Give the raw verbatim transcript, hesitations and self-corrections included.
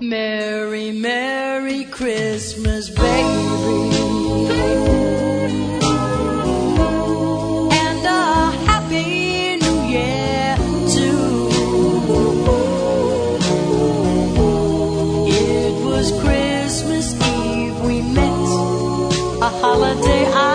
Merry, Merry Christmas, baby. And a Happy New Year, too. It was Christmas Eve we met, a holiday I